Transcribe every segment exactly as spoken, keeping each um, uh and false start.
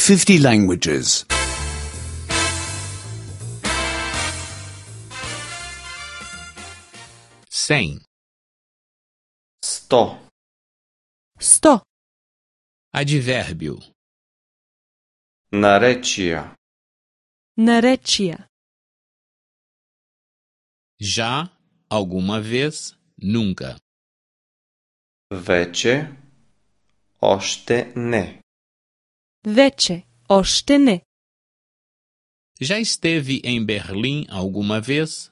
fifty languages. Cem. Sto. Sto. Advérbio. Наречия. Наречия. Já, alguma vez, nunca. Вече. Още не. Вече. Още не. Já esteve em Berlim alguma vez?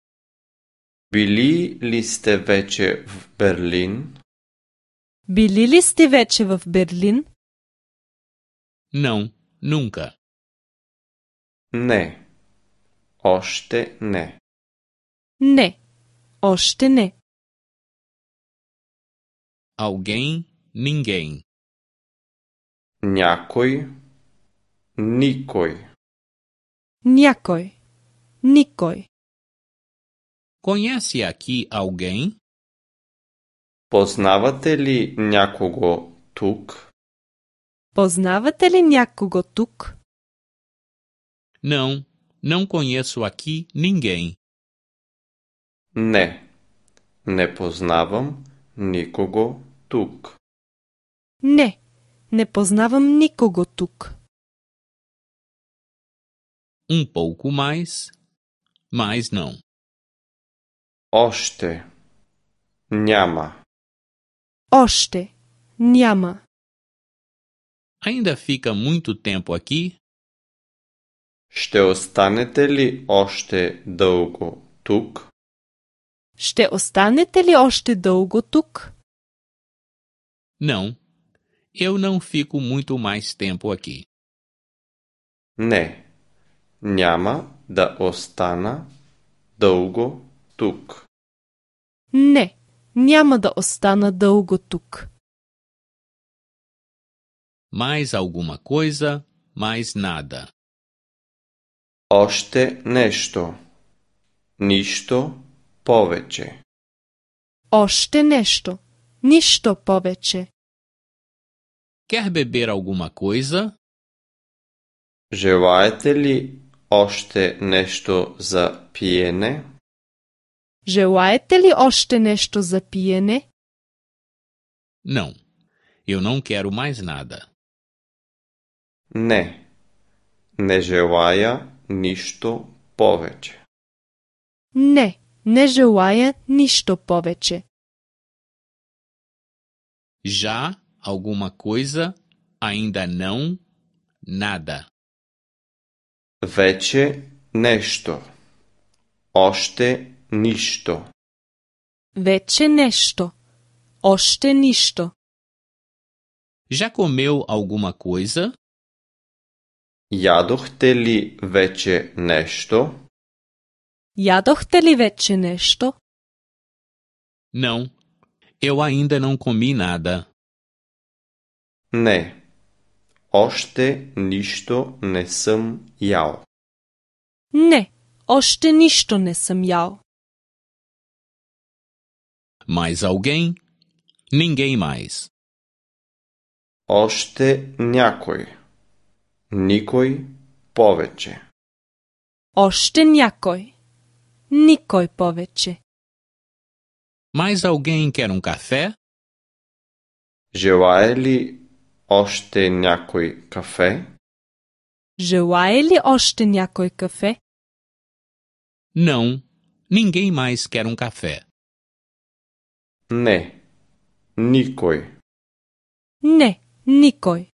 Били ли сте вече в Берлин? Били ли сте вече в Берлин? Não, nunca. Не. Още не. Не. Още не. Alguém, ninguém. Някой. Никой. Някой. Никой. Conhece aqui alguém? Познавате ли някого тук? Познавате ли някого тук? Não, não conheço aqui ninguém. Не. Не познавам никого тук. Не. Не познавам никого тук. Um pouco mais, mas não. Още. Няма. Още. Няма. Ainda fica muito tempo aqui? Ще останете ли още дълго тук? Ще останете ли още дълго тук? Não, eu não fico muito mais tempo aqui. Не. Няма да остана дълго тук. Не. Няма да остана дълго тук. Mais alguma coisa, mais nada. Още нещо. Нищо повече. Още нещо. Нищо повече. Quer beber alguma coisa? Желаете ли още нещо за пиене? Желаете ли още нещо за пиене? Não, eu não quero mais nada. Не. Не желая нищо повече. Не. Не желая нищо повече. Já, alguma coisa, ainda não, nada. Вече нещо. Още нищо. Вече нещо. Още нищо. Já comeu alguma coisa? Ядохте ли вече нещо? Ядохте ли вече нещо? Não, eu ainda não comi nada. Не. Още нищо не съм ял. Не. Още нищо не съм ял. Mais alguém? Ninguém mais. Още някой. Никой повече. Още някой. Никой повече. Mais alguém quer um café? Желае ли още някой кафе? Желае ли още някой кафе? Não, ninguém mais quer um café. Не. Никой. Не. Никой.